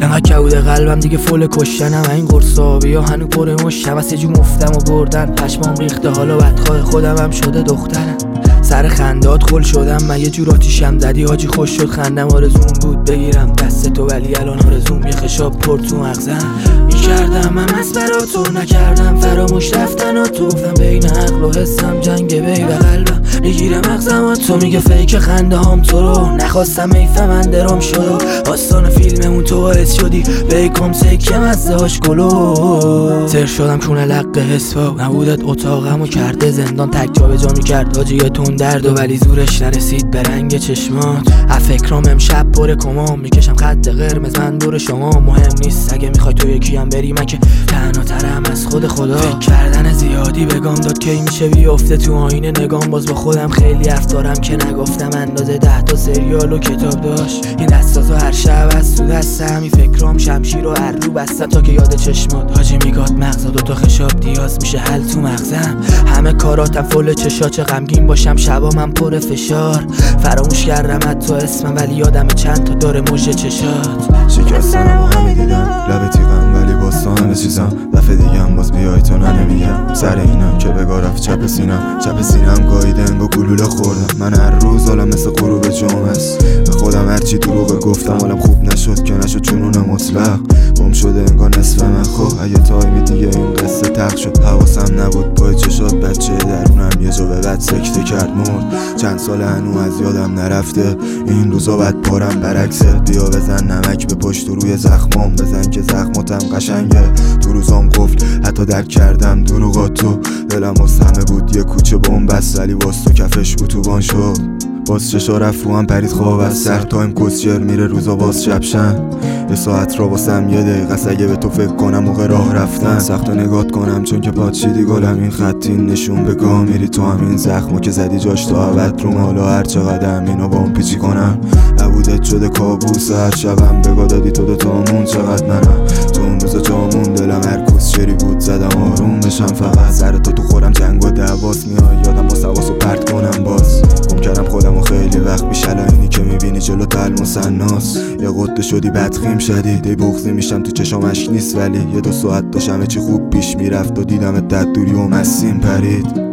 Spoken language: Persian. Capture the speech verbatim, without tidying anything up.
انقدر کبوده قلبم دیگه فول کشتنم. این قرصابی ها هنو پر مشتم از یه جو مفتم و بردن. پشمام ریخته حالا بدخواه خودم هم شده دخترم. سر خندات خل شدم من یه جور آتیشم زدی حاجی خوش شد خندم. آرزوم بود بگیرم دست تو ولی الان آرزوم یه خشاب پر تو مغزم. میکردم من از برا تو نکردم فراموش رفتن و تو گفتم بین عقل و حسم جنگ بی و قلبم میگیره مغزم. تو میگه فیک خنده هم تو رو نخواستم میفهمن درام شد و آستان فیلممون تو باعث شدی بیکم سکه مزه هاش گلو. سر شدم چونه لقه حسفا نبودت اتاقم و کرده زندان. تک جا به جا میکرد حاجی یه تون درد و ولی زورش نرسید به رنگ چشمات. افکرام امشب پر کمام میکشم خط قرمز من دور شما. مهم نیست اگه میخوای تو یکی هم بری من که تنها ترم از خود خدا. فکر کردن زیادی بگم داد کی میشه بیفته تو آینه نگام. باز با خودم خیلی افطارم که نگفتم اندازه ده تا سریال و کتاب داشت. این دستازو هر شب از تو دستم این فکرام شمشیر و هر رو بستم تا که یاد چشمات حاجی میگاد مغزا دوتا خشاب دیاز میشه حل تو مغزم. همه کاراتم فل چشا چه غمگین باشم شبا من پر فشار. فراموش کردم حتی اسمم ولی یادم چند تا داره مژه چشات. شکستنم و همی دیدم لب تیغم ولی باز تو همه چیزم. دفعه دیگم باز بیای تو ننمیگم سر اینم که بگاه رفت چپ سینم. چپ سینم گاهی دنگ و گلوله خوردم. من هر روز حالم مثل غروب جمعه است. به خودم هرچی دروغ گفتم حالم خوب نشد که نشد چونون مطلق. گم شده انگار نصف من خب اگه تایمی دیگه این قصه تق شد. حواسم نبود پای چشات بچه درونم یه جو به بعد سکته کرد مرد. چند سال هنو از یادم نرفته این روزا بعد پارم برعکسه. بیا بزن نمک به پشت و روی زخمام بزن که زخماتم قشنگه. تو روزام قفل حتی درک کردم دروغاتو. دلم واسه همه بود یه کوچه بومبست ولی واسه تو کفش اتوبان شد. باز چشا رفت رو هم پرید خواب از سر. تایم کسچر میره روزا باز شبشن. یه ساعت را واسم یه دقیقه است اگه به تو فکر کنم موقع راه رفتن. سخت و نگات کنم چون که پاچیدی گلم این خطین نشون به گاه میری تو همین زخمو که زدی جاش تا عبد رو مالا. هر چقدر اینو با اون پیچی کنم نبودت شده کابوس هر شبم بگاه دادی تو دوتامون. چقدر منم تو اون روزا جامون دلم هر کسچری بود زدم آروم بشم فقط. سر تو تو خورم جنگ و دعواس میای یادم با سواسو پرت کنم باز. گم کردم خودم و خیلی وقت بیش اینی که میبینی جلو تل مسناس. یه قطه شدی بدخیم شدید ای بغضی میشم تو چشام اشک نیست ولی یه دو ساعت داشتم چی خوب پیش میرفت و دیدم دد دوری و مسیم پرید.